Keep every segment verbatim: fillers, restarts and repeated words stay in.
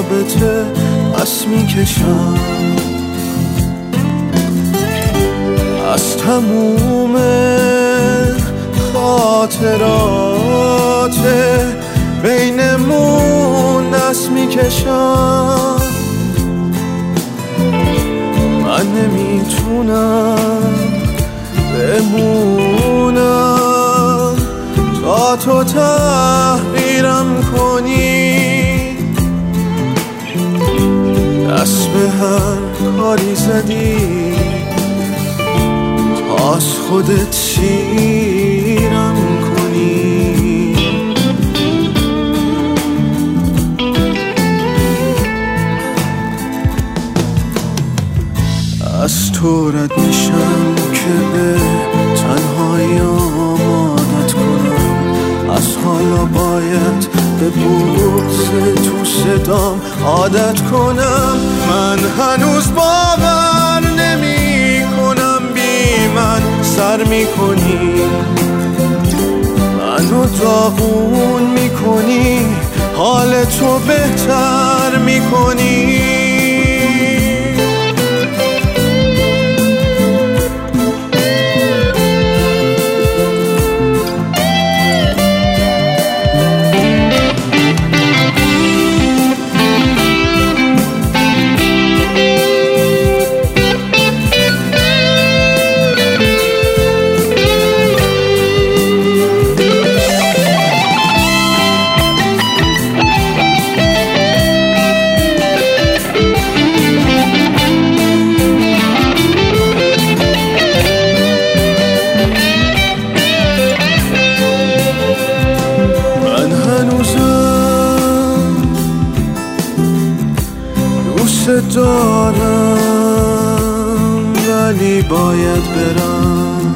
رابطه پس میکشم از تموم خاطرات بینمون دست میکشم من نمیتونم بمونم تا تو تحقیرم کنی دست به هر کاری زدی تا از خودت سیرم کنی از تو رد میشم که به تنهایی عادت کنم از حالا باید به بغض تو صدام عادت کنم من هنوز باور نمی کنم بی من سر می کنی منو داغون می کنی حال تو بهتر می کنی دوست دارم ولی باید برم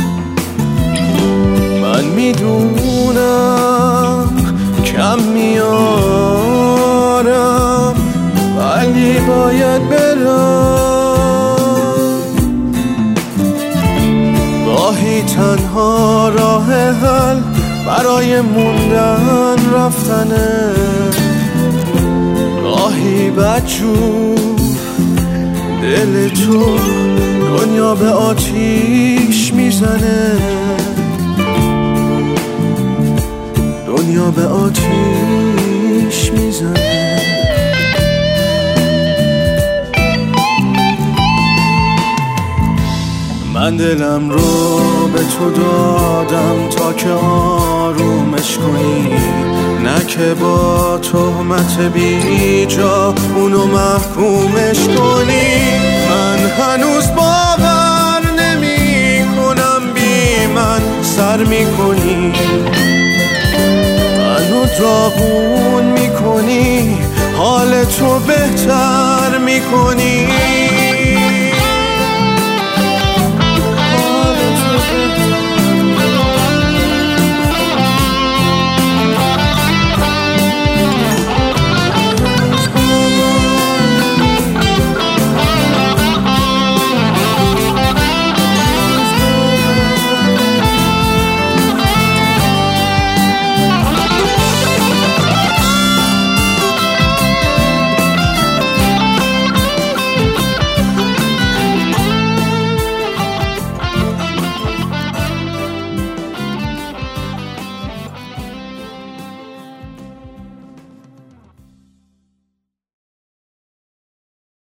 من میدونم کم میارم ولی باید برم گاهی تنها راه حل برای موندن رفتنه گاهی بدجور دل تو دنیا به آتیش میزنه دنیا به آتیش میزنه من دلم رو به تو دادم تا که آرومش کنی نه که با تهمت بیجا اونو محکومش کنی من هنوز باور نمی کنم بی من سر می کنی منو داغون می کنی حال تو بهتر می کنی